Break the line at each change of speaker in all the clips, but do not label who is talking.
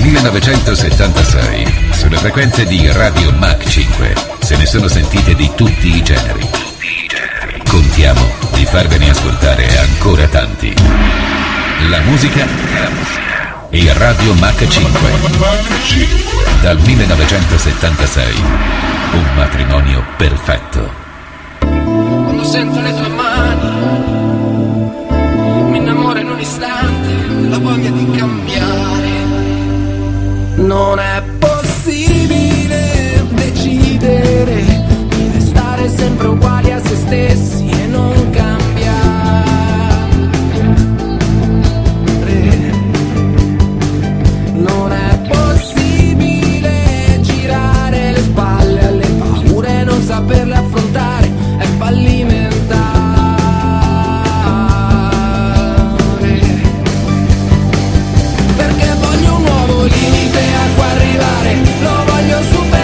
1976, sulle frequenze di Radio Mach 5, se ne sono sentite di tutti i generi. Contiamo di farvene ascoltare ancora tanti. La musica e Radio Mach 5. Dal 1976, un matrimonio perfetto.
Quando sento le tue mani, mi innamoro in un istante, la voglia di cambiare. Non è possibile decidere di restare sempre uguali a se stessi e non cambiare. Non è possibile girare le spalle alle paure e non saperle affrontare, è fallimentare. Perché voglio un nuovo limite a cui arrivare, lo voglio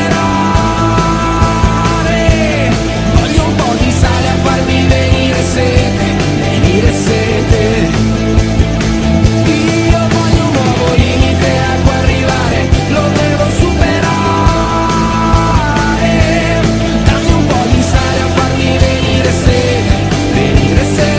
superare. Voglio un po' di sale a farmi venire sete, venire sete. Io voglio un nuovo limite a cui arrivare, lo devo superare. Dammi un po' di sale a farmi venire sete, venire sete.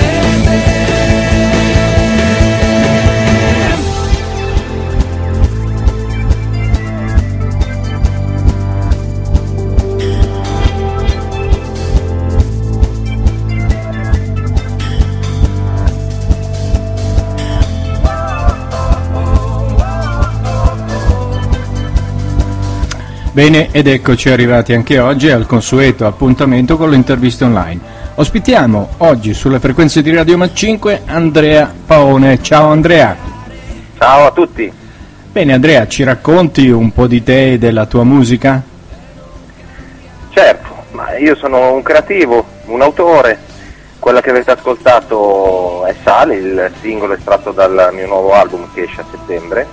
Bene, ed eccoci arrivati anche oggi al consueto appuntamento con le interviste online. Ospitiamo oggi sulle frequenze di Radio Mach 5 Andrea Paone. Ciao Andrea.
Ciao a tutti.
Bene Andrea, ci racconti un po' di te e della tua musica?
Certo, ma io sono un creativo, un autore. Quella che avete ascoltato è Sale, il singolo estratto dal mio nuovo album che esce a settembre.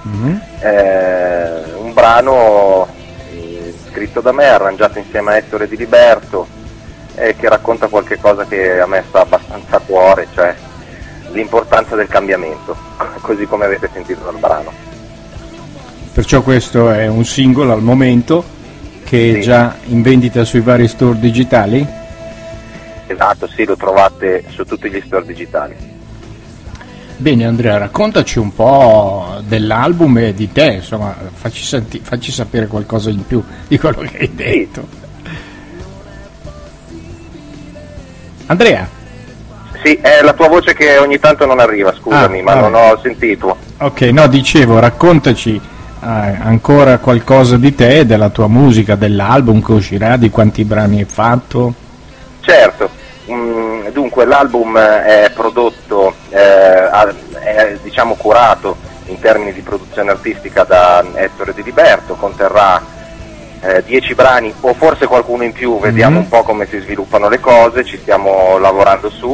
Un brano scritto da me, arrangiato insieme a Ettore Di Liberto, che racconta qualche cosa che a me sta abbastanza a cuore, cioè l'importanza del cambiamento, così come avete sentito dal brano.
Perciò questo è un singolo al momento che è già in vendita sui vari store digitali?
Esatto, sì, lo trovate su tutti gli store digitali.
Bene Andrea, raccontaci un po' dell'album e di te, insomma, facci sapere qualcosa in più di quello che hai detto. Andrea?
Sì, è la tua voce che ogni tanto non arriva, scusami, ma non ho sentito.
Ok, no, dicevo, raccontaci ancora qualcosa di te e della tua musica, dell'album che uscirà, di quanti brani hai fatto.
Certo. Dunque l'album è prodotto, è diciamo curato in termini di produzione artistica da Ettore Di Liberto, conterrà 10 brani o forse qualcuno in più, vediamo un po' come si sviluppano le cose, ci stiamo lavorando su,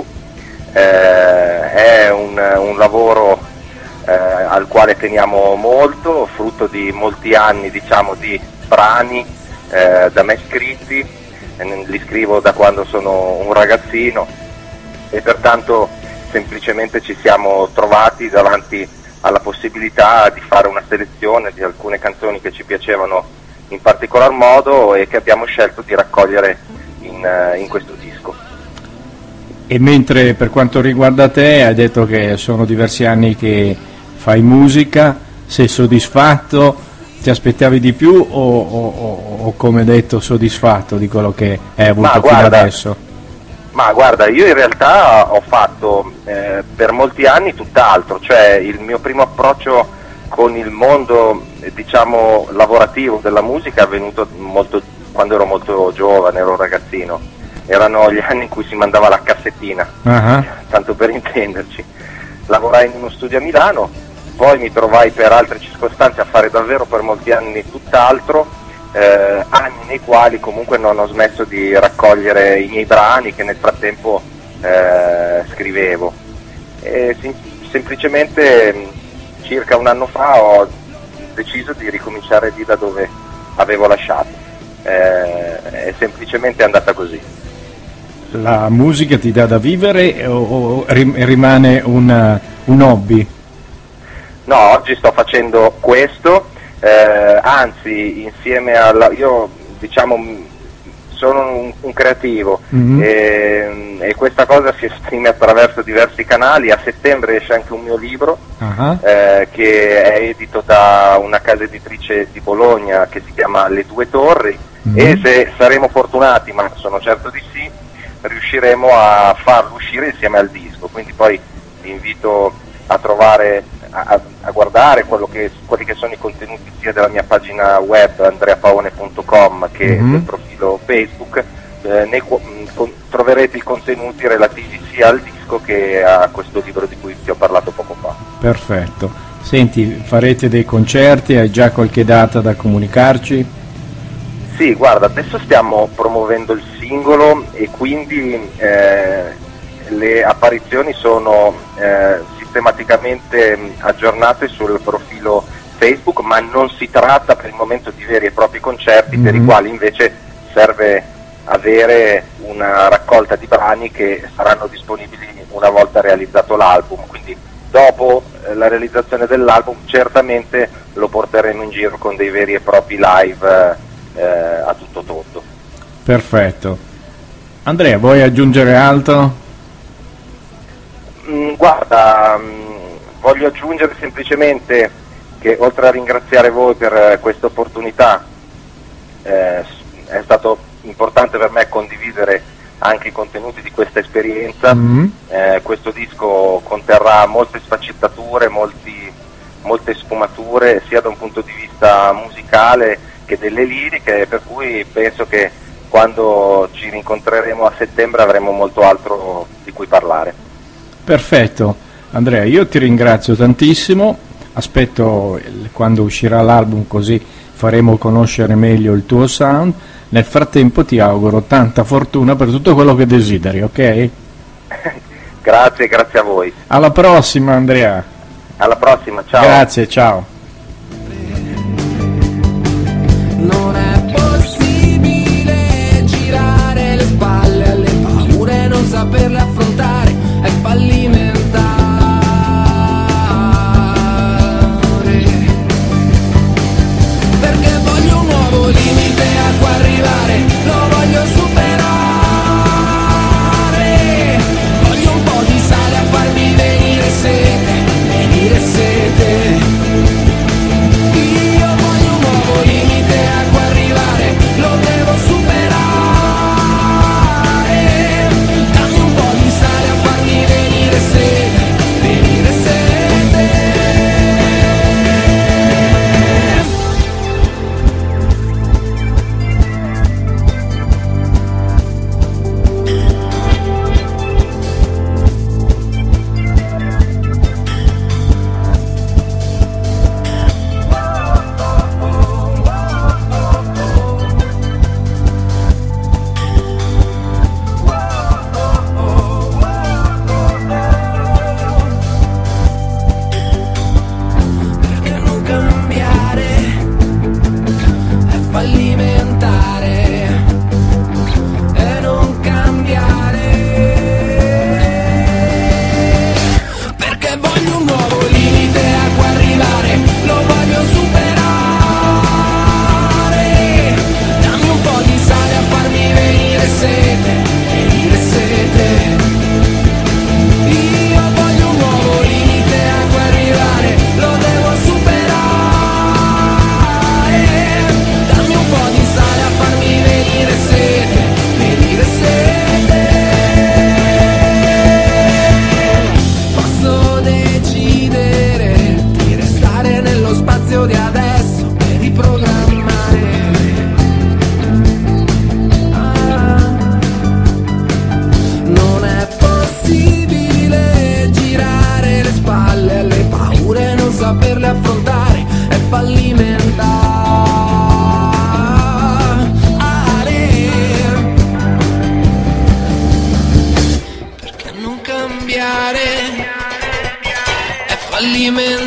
è un lavoro al quale teniamo molto, frutto di molti anni diciamo di brani da me scritti, li scrivo da quando sono un ragazzino e pertanto semplicemente ci siamo trovati davanti alla possibilità di fare una selezione di alcune canzoni che ci piacevano in particolar modo e che abbiamo scelto di raccogliere in questo disco.
E mentre per quanto riguarda te, hai detto che sono diversi anni che fai musica, sei soddisfatto? Ti aspettavi di più o come detto soddisfatto di quello che hai avuto fino adesso?
Ma guarda, io in realtà ho fatto per molti anni tutt'altro, cioè il mio primo approccio con il mondo diciamo lavorativo della musica è avvenuto quando ero molto giovane, ero ragazzino, erano gli anni in cui si mandava la cassettina, tanto per intenderci. Lavorai in uno studio a Milano, poi mi trovai per altre circostanze a fare davvero per molti anni tutt'altro, anni nei quali comunque non ho smesso di raccogliere i miei brani che nel frattempo scrivevo. Semplicemente circa un anno fa ho deciso di ricominciare lì da dove avevo lasciato, è semplicemente andata così.
La musica ti dà da vivere o rimane un hobby?
No, oggi sto facendo questo, anzi insieme io diciamo sono un creativo e questa cosa si esprime attraverso diversi canali. A settembre esce anche un mio libro che è edito da una casa editrice di Bologna che si chiama Le Due Torri e se saremo fortunati, ma sono certo di sì, riusciremo a farlo uscire insieme al disco, quindi poi vi invito a trovare, a guardare quelli che sono i contenuti sia della mia pagina web andreapaone.com che del profilo Facebook, troverete i contenuti relativi sia al disco che a questo libro di cui ti ho parlato poco fa.
Perfetto. Senti, farete dei concerti? Hai già qualche data da comunicarci?
Sì, guarda, adesso stiamo promuovendo il singolo e quindi le apparizioni sono sistematicamente aggiornate sul profilo Facebook, ma non si tratta per il momento di veri e propri concerti per i quali invece serve avere una raccolta di brani che saranno disponibili una volta realizzato l'album, quindi dopo la realizzazione dell'album certamente lo porteremo in giro con dei veri e propri live a tutto tondo.
Perfetto. Andrea, vuoi aggiungere altro?
Guarda, voglio aggiungere semplicemente che oltre a ringraziare voi per questa opportunità, è stato importante per me condividere anche i contenuti di questa esperienza. Questo disco conterrà molte sfaccettature, molte sfumature sia da un punto di vista musicale che delle liriche, per cui penso che quando ci rincontreremo a settembre avremo molto altro di cui parlare.
Perfetto, Andrea, io ti ringrazio tantissimo, aspetto quando uscirà l'album così faremo conoscere meglio il tuo sound. Nel frattempo ti auguro tanta fortuna per tutto quello che desideri, ok?
Grazie a voi.
Alla prossima, Andrea.
Alla prossima, ciao.
Grazie, ciao.
Non è possibile girare le spalle alle paure e non saperle affrontare, è fallimentare. Perché voglio un nuovo limite a cui arrivare, lo voglio superare. Voglio un po' di sale a farmi venire sete. Io voglio un nuovo limite a cui arrivare, lo devo superare. Dammi un po' di sale a farmi venire sete, venire sete. Perché non cambiare è fallimentare e non cambiare. Perché voglio un nuovo limite a cui arrivare, lo voglio superare. Dammi un po' di sale a farmi venire sete, venire sete. Io voglio un nuovo limite a cui arrivare, lo devo superare. Dammi un po' di sale a farmi venire sete, venire sete. Posso decidere di restare nello spazio di adesso e riprogrammare. Non è possibile girare le spalle alle paure e non saperle affrontare, è fallimentare. Perché non cambiare è fallimentare.